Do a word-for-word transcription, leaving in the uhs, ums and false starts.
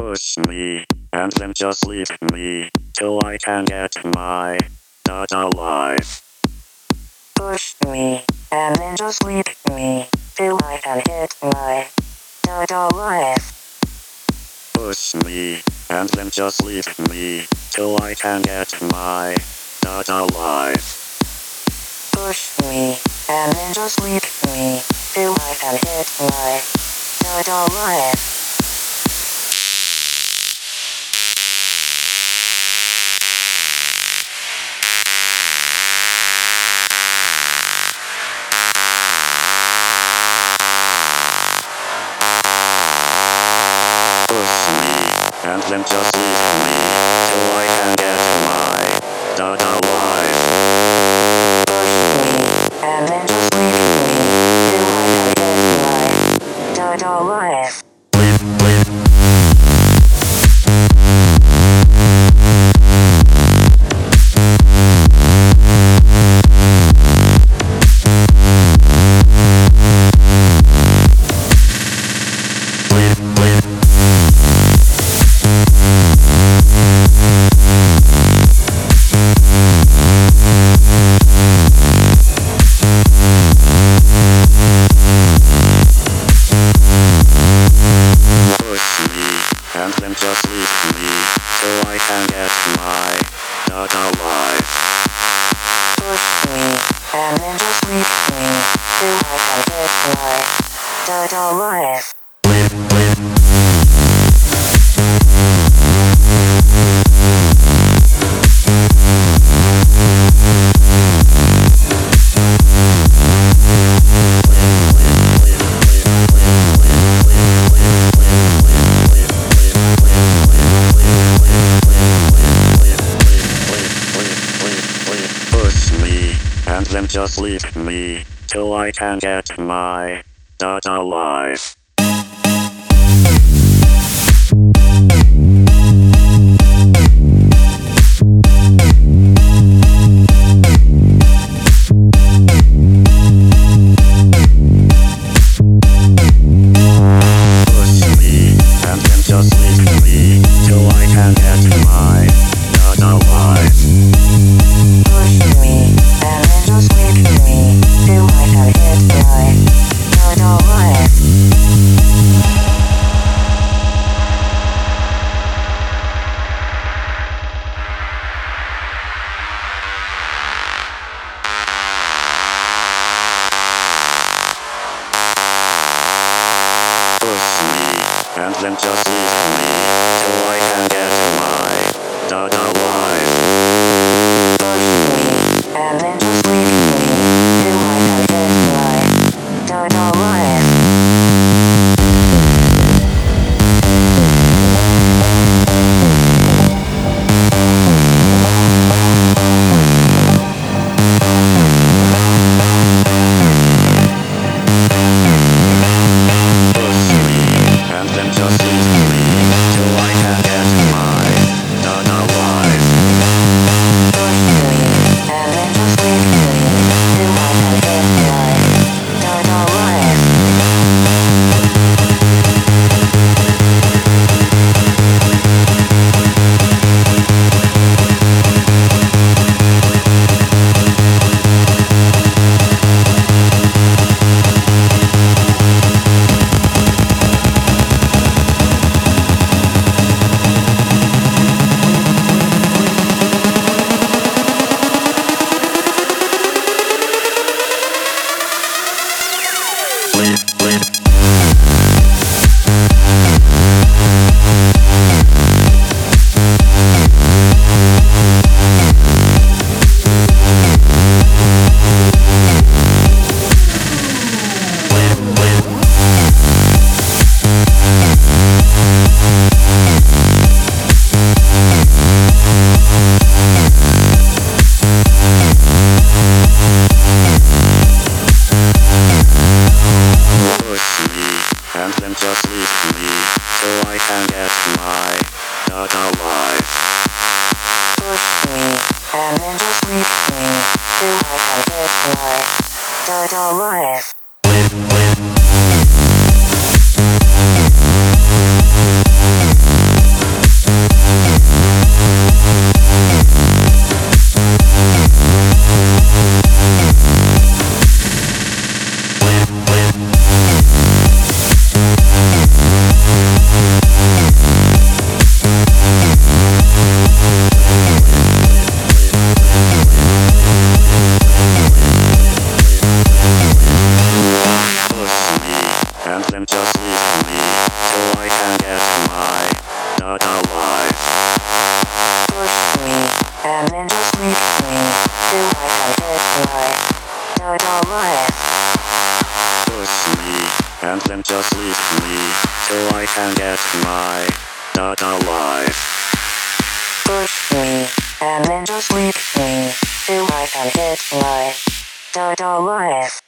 Push me, and then just leave me, till I can get my data life. Push me, and then just leave me, till I can hit my data life. Push me, and then just leave me, till I can get my data life. Push me, and then just leave me, till I can hit my data life. And then just leave me, till I can get my data life. Push me, and then just leave me, till I can get my data life. Leave, leave. And then just leave me, till I can get my data life. Push me, and then just leave me, till I can get my data life. Leave, leave. And then just leave me, till I can get my data life. Push me, and then just leave me, till I can get my data life. Push me, and then just leave me, till I can hit my data life. Push me, and then just leave me, sleep with me till I can get my Dada life. Push me, and then just leave me till I can get my Dada life. Push me, and then just leave me till I can get my Dada life. Push me, and then just leave me till I can get my Dada life.